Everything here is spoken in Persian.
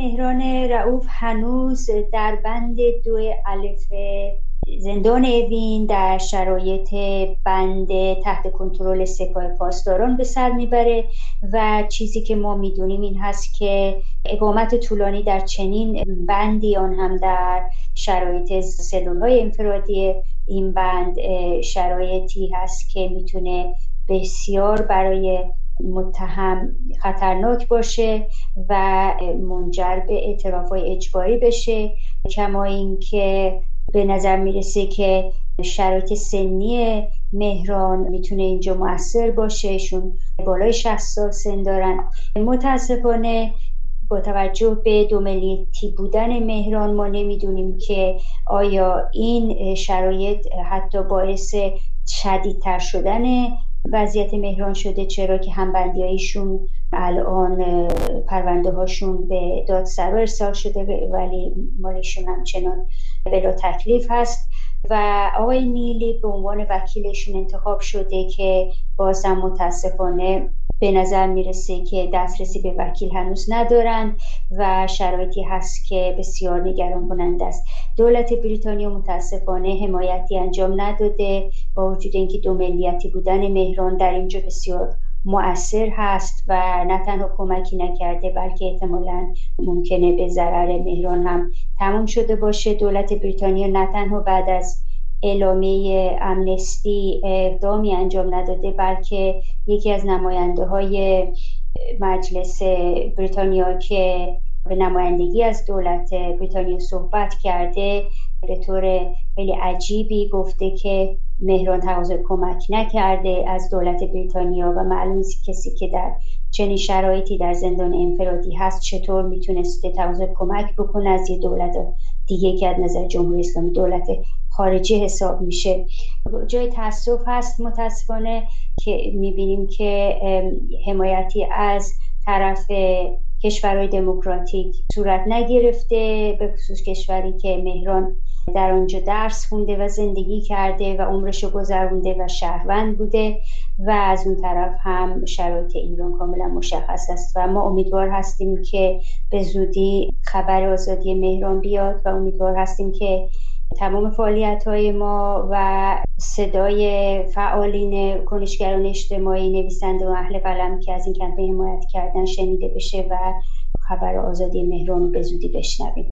مهران رؤوف هنوز در بند 2 الف زندان اوین در شرایط بند تحت کنترل سپاه پاسداران به سر میبره و چیزی که ما میدونیم این هست که اقامت طولانی در چنین بندی، آن هم در شرایط سلول‌های انفرادی این بند، شرایطی هست که میتونه بسیار برای متهم خطرناک باشه و منجر به اعتراف‌های اجباری بشه. کما اینکه به نظر میرسه که شرایط سنی مهران میتونه اینجا مؤثر باشه، ایشون بالای 60 سال سن دارن. متاسفانه با توجه به 2 ملیتی بودن مهران ما نمیدونیم که آیا این شرایط حتی باعث شدیدتر شدن وضعیت مهران شده، چرا که همبندیایشون الان پرونده هاشون به دادسرا ارسال شده ولی مالیشون همچنان بلا تکلیف هست و آقای نیلی به عنوان وکیلشون انتخاب شده که بازم متاسفانه به نظر میرسه که دسترسی به وکیل هنوز ندارند و شرایطی هست که بسیار نگران کننده است. دولت بریتانیا متاسفانه حمایتی انجام نداده، با وجود اینکه 2 ملیتی بودن مهران در اینجا بسیار مؤثر هست و نه تنها کمکی نکرده بلکه احتمالاً ممکنه به ضرر مهران هم تمام شده باشه. دولت بریتانیا نه تنها بعد از اعلامیه امنستی اقدامی انجام نداده بلکه یکی از نماینده‌های مجلس بریتانیا که به نمایندگی از دولت بریتانیا صحبت کرده به طور خیلی عجیبی گفته که مهران تقاضای کمک نکرده از دولت بریتانیا و معلوم نیست کسی که در چنین شرایطی در زندان انفرادی هست چطور میتونسته تقاضای کمک بکنه از یه دولت دیگه که از نظر جمهوری اسلامی دولت خارجی حساب میشه. جای تأسف هست متاسفانه که میبینیم که حمایتی از طرف کشورهای دموکراتیک صورت نگرفته، به خصوص کشوری که مهران در آنجا درس خونده و زندگی کرده و عمرشو گذرونده و شهروند بوده و از اون طرف هم شرایط ایران کاملا مشخص است و ما امیدوار هستیم که به زودی خبر آزادی مهران بیاد و امیدوار هستیم که تمام فعالیت‌های ما و صدای فعالین کنشگران اجتماعی، نویسنده و اهل قلم که از این کمپین حمایت کردن شنیده بشه و خبر آزادی مهران رو به زودی بشنویم.